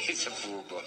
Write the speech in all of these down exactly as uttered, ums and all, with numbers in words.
It's a football.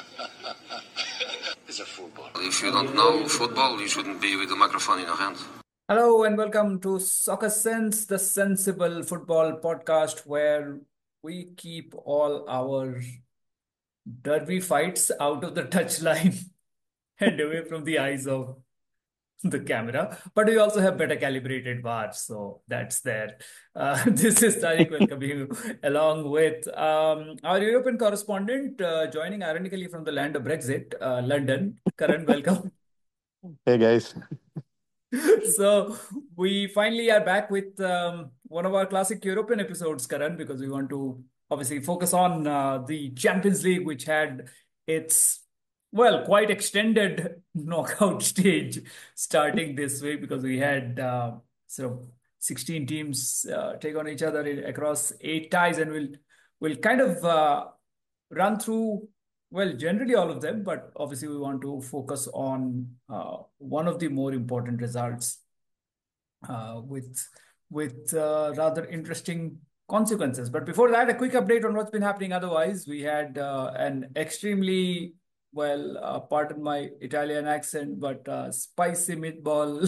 It's a football. If you don't know football, you shouldn't be with a microphone in your hand. Hello and welcome to Soccer Sense, the sensible football podcast where we keep all our derby fights out of the touchline and away from the eyes of the camera. But we also have better calibrated V A R, so that's there. Uh, this is Tariq welcoming you along with um, our European correspondent uh, joining ironically from the land of Brexit, uh, London. Karan, welcome. Hey guys. So we finally are back with um, one of our classic European episodes, Karan, because we want to obviously focus on uh, the Champions League, which had its, well, quite extended knockout stage starting this week because we had uh, sort of sixteen teams uh, take on each other in, across eight ties, and we'll we'll kind of uh, run through, well, generally all of them, but obviously we want to focus on uh, one of the more important results uh, with with uh, rather interesting consequences. But before that, a quick update on what's been happening. Otherwise, we had uh, an extremely, well, uh, pardon my Italian accent, but uh, spicy meatball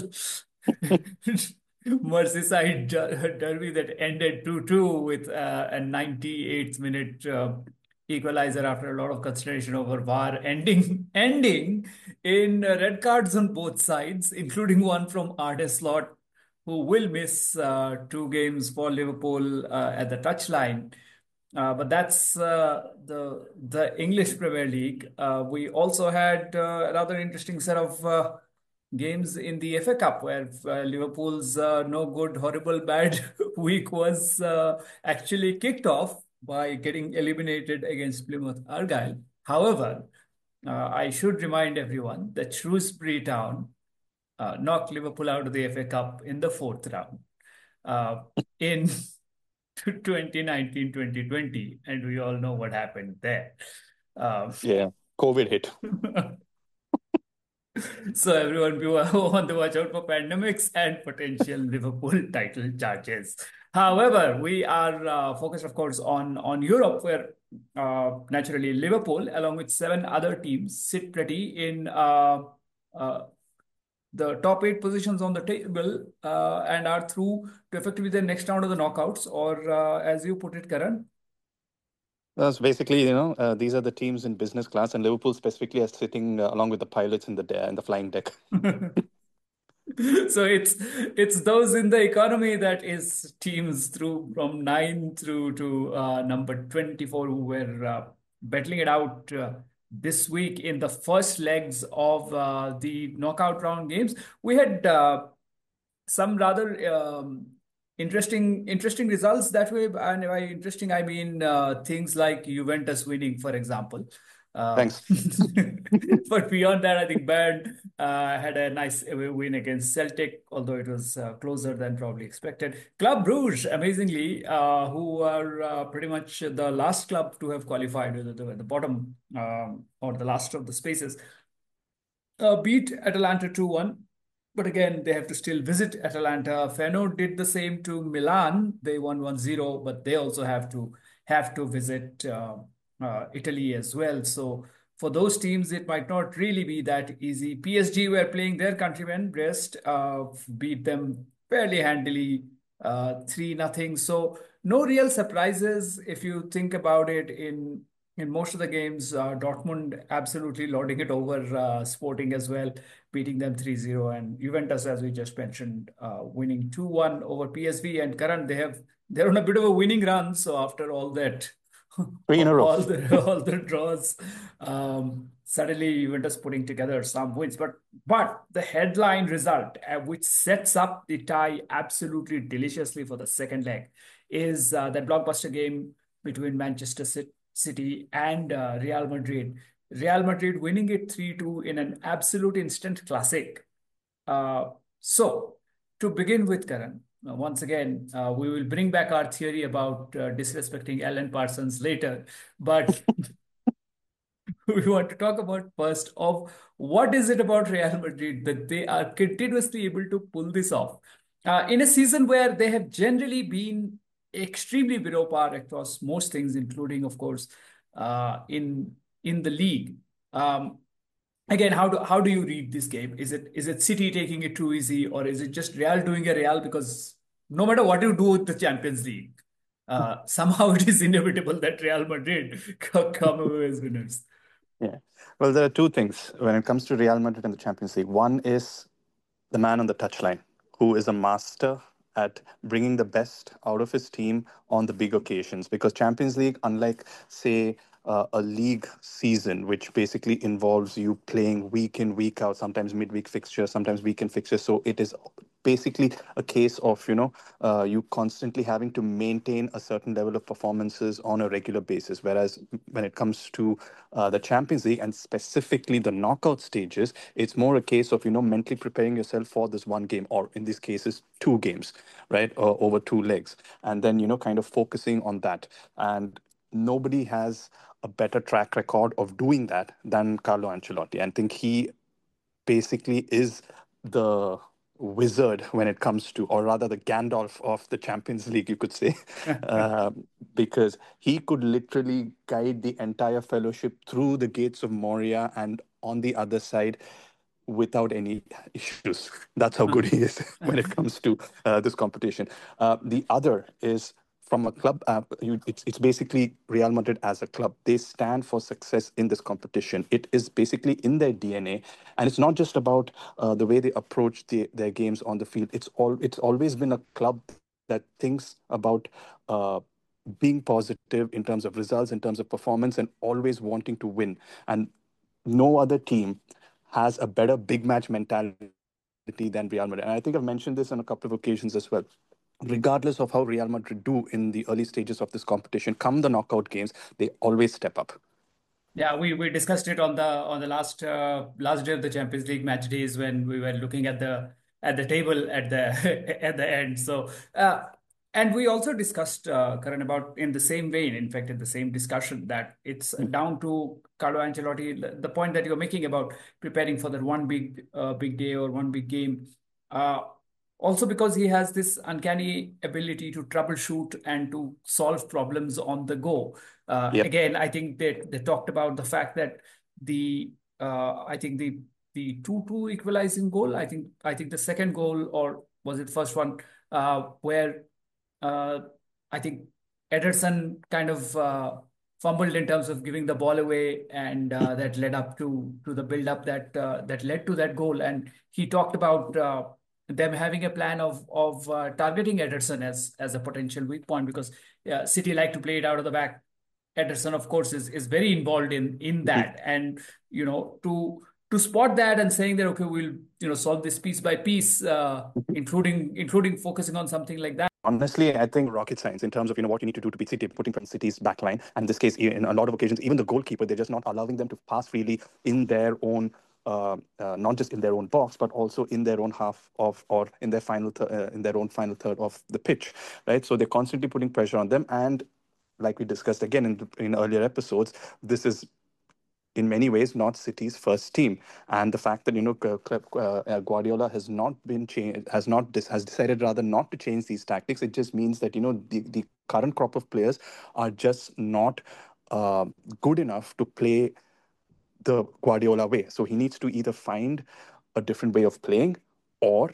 Merseyside der- derby that ended two two with uh, a ninety-eighth minute uh, equalizer after a lot of consideration over V A R, ending ending in uh, red cards on both sides, including one from Arne Slot, who will miss uh, two games for Liverpool uh, at the touchline. Uh, but that's uh, the the English Premier League. Uh, we also had uh, another interesting set of uh, games in the F A Cup where uh, Liverpool's uh, no good, horrible, bad week was uh, actually kicked off by getting eliminated against Plymouth Argyle. However, uh, I should remind everyone that Shrewsbury Town uh, knocked Liverpool out of the F A Cup in the fourth round uh, in twenty nineteen twenty twenty, and we all know what happened there. Um, Yeah, COVID hit. So everyone be on the watch out for pandemics and potential Liverpool title charges. However, we are uh, focused, of course, on, on Europe, where uh, naturally Liverpool, along with seven other teams, sit pretty in uh, uh, the top eight positions on the table uh, and are through to effectively the next round of the knockouts, or uh, as you put it, Karan. That's basically, you know, uh, these are the teams in business class, and Liverpool specifically is sitting uh, along with the pilots in the de- in the flying deck. So it's it's those in the economy that is teams through from nine through to uh, number twenty-four who were uh, battling it out uh, this week in the first legs of uh, the knockout round games. We had uh, some rather um, interesting interesting results that way, and by interesting I mean uh, things like Juventus winning, for example. Uh, Thanks. but beyond that, I think Bayern uh, had a nice away win against Celtic, although it was uh, closer than probably expected. Club Brugge, amazingly, uh, who are uh, pretty much the last club to have qualified at the, the bottom um, or the last of the spaces, uh, beat Atalanta two one. But again, they have to still visit Atalanta. Feyenoord did the same to Milan. They won one zero, but they also have to have to visit uh, uh, Italy as well. So for those teams, it might not really be that easy. P S G were playing their countrymen, Brest, uh, beat them fairly handily, uh, three nothing. So no real surprises if you think about it in in most of the games. uh, Dortmund absolutely lording it over uh, Sporting as well, beating them three zero, and Juventus, as we just mentioned, uh, winning two one over P S V. And Karan, they have they're on a bit of a winning run. So after all that, Three in a row. all the all the draws, um, suddenly Juventus putting together some wins. But but the headline result, uh, which sets up the tie absolutely deliciously for the second leg, is uh, that blockbuster game between Manchester City. City and uh, Real Madrid. Real Madrid winning it three two in an absolute instant classic. Uh, so, to begin with, Karan, uh, once again, uh, we will bring back our theory about uh, disrespecting Alan Parsons later, but we want to talk about first of what is it about Real Madrid that they are continuously able to pull this off uh, in a season where they have generally been extremely below par across most things, including, of course, uh, in in the league. Um, Again, how do how do you read this game? Is it is it City taking it too easy, or is it just Real doing a Real? Because no matter what you do with the Champions League, uh, somehow it is inevitable that Real Madrid come away as winners. Yeah. Well, there are two things when it comes to Real Madrid and the Champions League. One is the man on the touchline, who is a master at bringing the best out of his team on the big occasions. Because Champions League, unlike, say, uh, a league season, which basically involves you playing week in, week out, sometimes midweek fixtures, sometimes weekend fixtures. So it is basically a case of, you know, uh, you constantly having to maintain a certain level of performances on a regular basis. Whereas when it comes to uh, the Champions League and specifically the knockout stages, it's more a case of, you know, mentally preparing yourself for this one game, or in these cases, two games, right, uh, over two legs. And then, you know, kind of focusing on that. And nobody has a better track record of doing that than Carlo Ancelotti. I think he basically is the wizard when it comes to, or rather the Gandalf of the Champions League, you could say, uh, because he could literally guide the entire fellowship through the gates of Moria and on the other side without any issues. That's how good he is when it comes to uh, this competition. Uh, the other is from a club, uh, you, it's, it's basically Real Madrid as a club. They stand for success in this competition. It is basically in their D N A, and it's not just about uh, the way they approach the, their games on the field. It's all it's always been a club that thinks about uh, being positive in terms of results, in terms of performance, and always wanting to win. And no other team has a better big match mentality than Real Madrid. And I think I've mentioned this on a couple of occasions as well. Regardless of how Real Madrid do in the early stages of this competition, come the knockout games, they always step up. Yeah, we, we discussed it on the on the last uh, last day of the Champions League match days when we were looking at the at the table at the at the end. So uh, and we also discussed uh, Karan, about in the same vein, in fact, in the same discussion, that it's down to Carlo Ancelotti. The the point that you're making about preparing for that one big uh, big day or one big game. Uh, Also because he has this uncanny ability to troubleshoot and to solve problems on the go. Uh, Yep. again, I think they they talked about the fact that the uh, I think the the two two equalizing goal. I think I think the second goal, or was it first one, uh, where uh, I think Ederson kind of uh, fumbled in terms of giving the ball away, and uh, that led up to to the build up that uh, that led to that goal. And he talked about uh, them having a plan of of uh, targeting Ederson as as a potential weak point, because uh, City like to play it out of the back. Ederson, of course, is is very involved in in that, and you know to to spot that and saying that, okay, we'll you know solve this piece by piece, uh, including including focusing on something like that. Honestly, I think rocket science in terms of, you know, what you need to do to beat City, putting front City's back line. And in this case, in a lot of occasions, even the goalkeeper, they're just not allowing them to pass freely in their own, uh, uh, not just in their own box, but also in their own half of, or in their final, th- uh, in their own final third of the pitch, right? So they're constantly putting pressure on them. And like we discussed again in, the, in earlier episodes, this is in many ways not City's first team, and the fact that, you know, uh, Guardiola has not been changed, has not has decided rather not to change these tactics. It just means that, you know, the, the current crop of players are just not uh, good enough to play the Guardiola way. So he needs to either find a different way of playing, or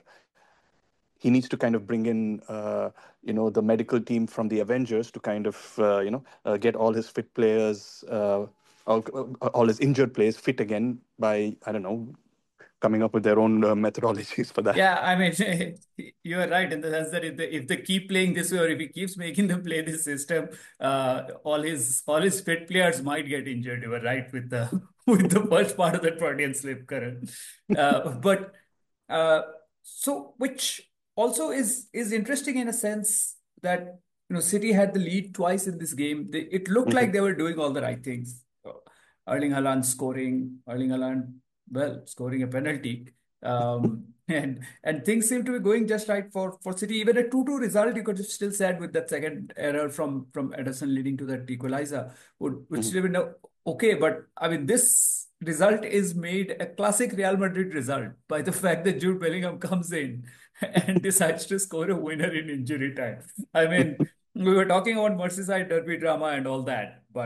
he needs to kind of bring in, uh, you know, the medical team from the Avengers to kind of, uh, you know, uh, get all his fit players, uh, all, all his injured players fit again by, I don't know, coming up with their own uh, methodologies for that. Yeah, I mean, you are right in the sense that if they if they keep playing this way, or if he keeps making them play this system, uh, all his all his fit players might get injured. You were right with the with the first part of that Freudian slip, Karan. Uh, but uh, so which also is is interesting in a sense that you know City had the lead twice in this game. They, it looked Mhm. like they were doing all the right things. Erling Haaland scoring, Erling Haaland, well, scoring a penalty. Um, and and things seem to be going just right for, for City. Even a two two result, you could have still said, with that second error from, from Ederson leading to that equalizer, would, would Mhm. still have been okay. But I mean, this result is made a classic Real Madrid result by the fact that Jude Bellingham comes in and decides to score a winner in injury time. I mean, we were talking about Merseyside derby drama and all that, but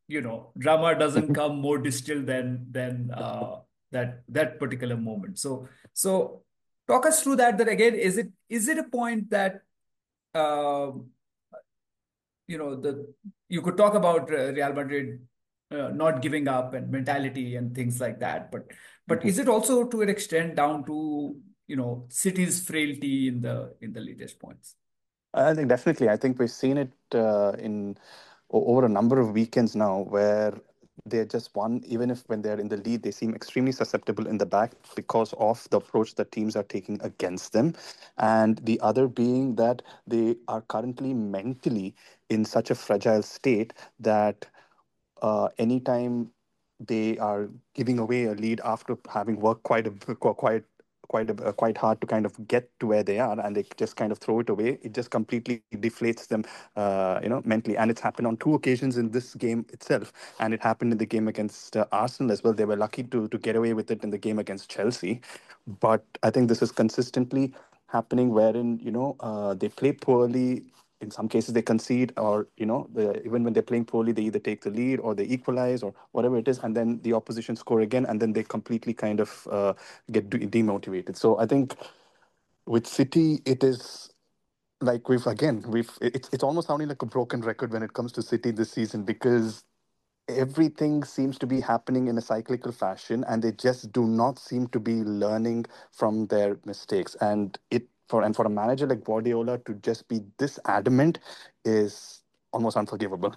you know, drama doesn't come more distilled than than uh, that that particular moment. So so talk us through that. That again, is it is it a point that um you know the you could talk about uh, Real Madrid uh, not giving up and mentality and things like that, but but is it also to an extent down to you know City's frailty in the in the latest points? I think definitely. I think we've seen it uh, in o- over a number of weekends now, where they're just one. Even if when they're in the lead, they seem extremely susceptible in the back because of the approach that teams are taking against them, and the other being that they are currently mentally in such a fragile state that uh, anytime they are giving away a lead after having worked quite a b- qu- quite quite a, uh, quite hard to kind of get to where they are, and they just kind of throw it away, it just completely deflates them, uh, you know mentally. And it's happened on two occasions in this game itself, and it happened in the game against uh, Arsenal as well. They were lucky to to get away with it in the game against Chelsea, but I think this is consistently happening wherein you know uh, they play poorly. In some cases they concede, or you know the, even when they're playing poorly, they either take the lead or they equalize or whatever it is, and then the opposition score again, and then they completely kind of uh, get de- demotivated. So I think with City it is like we've again we've it's, it's almost sounding like a broken record when it comes to City this season, because everything seems to be happening in a cyclical fashion, and they just do not seem to be learning from their mistakes. And it for and for a manager like Guardiola to just be this adamant is almost unforgivable.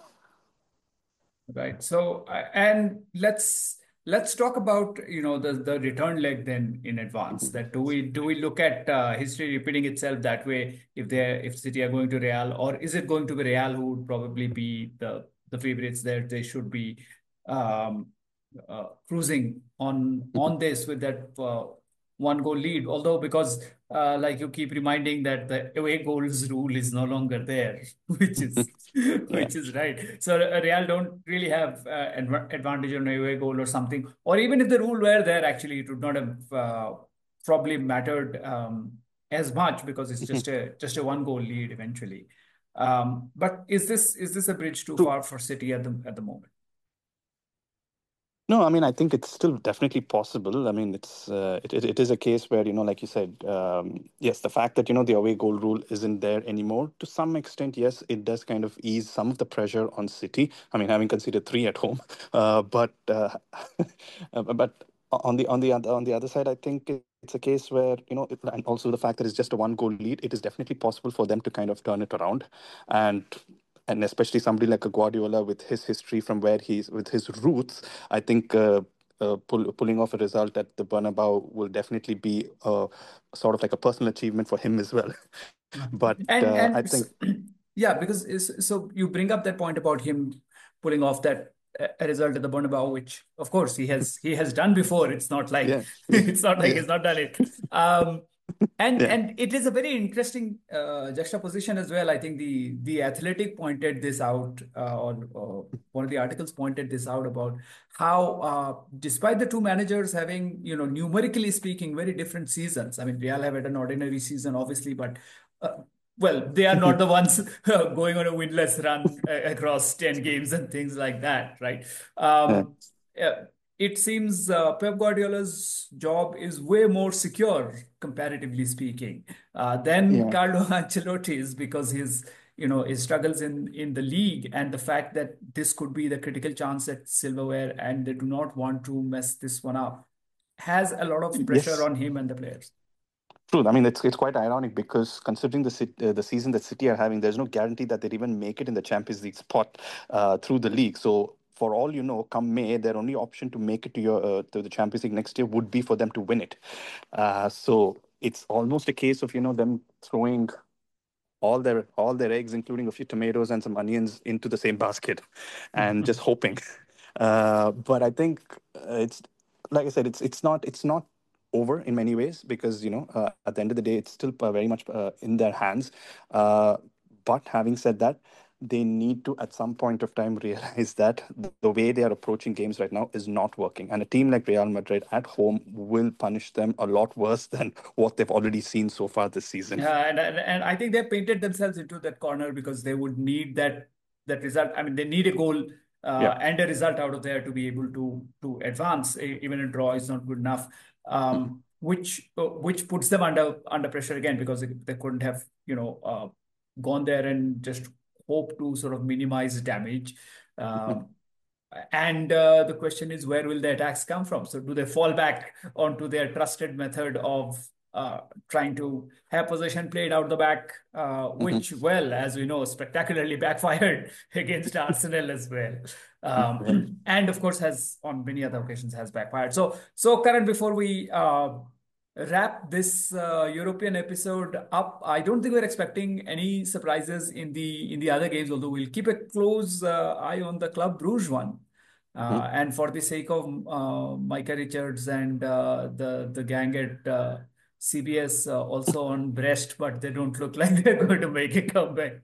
Right. So, uh, and let's let's talk about, you know, the the return leg then in advance. Mhm. That do we do we look at uh, history repeating itself that way if they if City are going to Real, or is it going to be Real who would probably be the the favorites there? They should be um, uh, cruising on on this with that uh, one goal lead. Although because uh, like you keep reminding that the away goals rule is no longer there, which is Yeah. which is right. So uh, Real don't really have uh, adva- advantage on away goal or something. Or even if the rule were there, actually, it would not have uh, probably mattered um, as much because it's just a just a one goal lead eventually. Um, but is this is this a bridge too True. far for City at the at the moment? No, I mean, I think it's still definitely possible. I mean, it's uh, it, it it is a case where, you know, like you said, um, yes, the fact that, you know, the away goal rule isn't there anymore, to some extent, yes, it does kind of ease some of the pressure on City. I mean, having conceded three at home, uh, but uh, uh, but on the on the other on the other side, I think it's a case where, you know, it, and also the fact that it's just a one goal lead, it is definitely possible for them to kind of turn it around, and and especially somebody like a Guardiola with his history from where he's with his roots, I think uh, uh, pull, pulling off a result at the Bernabeu will definitely be uh, sort of like a personal achievement for him as well. But And uh, I and think, s- yeah, because it's, so you bring up that point about him pulling off that uh, result at the Bernabeu, which of course he has he has done before. It's not like yeah, yeah, it's not like yeah, he's not done it. Um, and yeah, and it is a very interesting uh, juxtaposition as well. I think the the Athletic pointed this out, uh, or, or one of the articles pointed this out about how, uh, despite the two managers having, you know, numerically speaking, very different seasons. I mean, Real have had an ordinary season, obviously, but uh, well, they are not the ones going on a winless run uh, across ten games and things like that, right? yeah, Um, yeah, it seems uh, Pep Guardiola's job is way more secure, comparatively speaking, uh, than yeah. Carlo Ancelotti's, because his, you know, his struggles in in the league and the fact that this could be the critical chance at silverware, and they do not want to mess this one up, has a lot of pressure Yes. on him and the players. True. I mean, it's it's quite ironic because considering the Cit- uh, the season that City are having, there's no guarantee that they'd even make it in the Champions League spot uh, through the league. So for all you know, come May, their only option to make it to your uh, to the Champions League next year would be for them to win it. Uh, so it's almost a case of, you know, them throwing all their all their eggs, including a few tomatoes and some onions, into the same basket, and just hoping. Uh, but I think uh, it's like I said, it's it's not it's not over in many ways, because you know uh, at the end of the day, it's still uh, very much uh, in their hands. Uh, but having said that, they need to at some point of time realize that the way they are approaching games right now is not working, and a team like Real Madrid at home will punish them a lot worse than what they've already seen so far this season. Yeah, and, and and I think they painted themselves into that corner because they would need that that result. I mean, they need a goal uh, Yeah. and a result out of there to be able to to advance. E- Even a draw is not good enough, Mhm. um, which uh, which puts them under under pressure again because they, they couldn't have you know uh, gone there and just hope to sort of minimize damage. Mhm. Um, and uh, the question is, where will the attacks come from? So do they fall back onto their trusted method of uh, trying to have possession played out the back, uh, Mhm. which, well, as we know, spectacularly backfired against Arsenal as well. Yeah. Um, and of course, has on many other occasions has backfired. So, so Karan, before we uh, wrap this uh, European episode up, I don't think we're expecting any surprises in the in the other games, although we'll keep a close uh, eye on the Club Brugge one. Mhm. Uh, and for the sake of uh, Micah Richards and uh, the the gang at uh, C B S uh, also on Brest, but they don't look like they're going to make a comeback.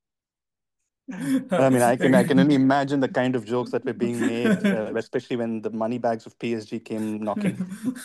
I mean, I can I can only imagine the kind of jokes that were being made, uh, especially when the money bags of P S G came knocking.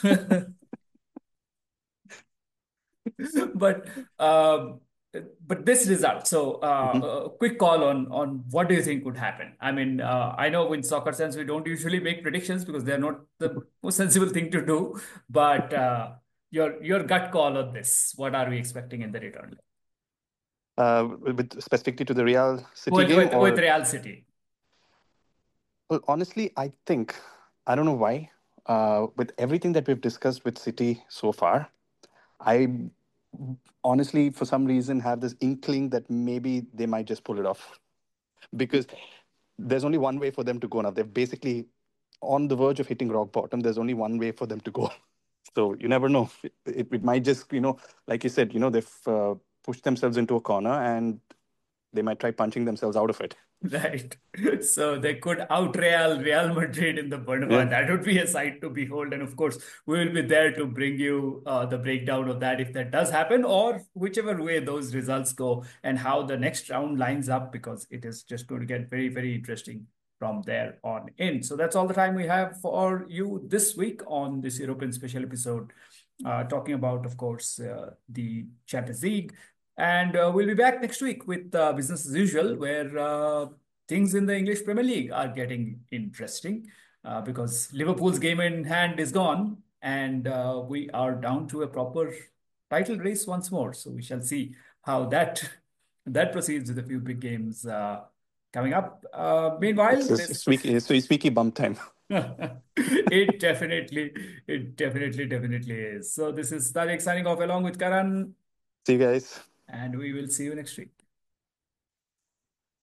But um, but this result. So Mhm. uh, a quick call on on what do you think would happen? I mean, uh, I know in soccer sense we don't usually make predictions because they're not the most sensible thing to do. But uh, your your gut call on this. What are we expecting in the return leg? Uh, with specifically to the Real City With game, with with or Real City. well, honestly, I think I don't know why. Uh, with everything that we've discussed with City so far, I honestly, for some reason, have this inkling that maybe they might just pull it off because there's only one way for them to go now. They're basically on the verge of hitting rock bottom. There's only one way for them to go. So you never know. It, it, it might just, you know, like you said, you know, they've uh, pushed themselves into a corner and they might try punching themselves out of it. Right. So they could out Real Real Madrid in the Bernabeu. Yeah. That would be a sight to behold. And of course, we will be there to bring you uh, the breakdown of that if that does happen, or whichever way those results go and how the next round lines up, because it is just going to get very, very interesting from there on in. So that's all the time we have for you this week on this European special episode, uh, talking about, of course, uh, the Champions League. And uh, we'll be back next week with uh, business as usual, where uh, things in the English Premier League are getting interesting uh, because Liverpool's game in hand is gone, and uh, we are down to a proper title race once more. So we shall see how that that proceeds with a few big games uh, coming up. Uh, It's meanwhile, a this squeaky, it's a squeaky bum time. it definitely, it definitely, definitely is. So this is Tariq signing off along with Karan, See you guys. and we will see you next week.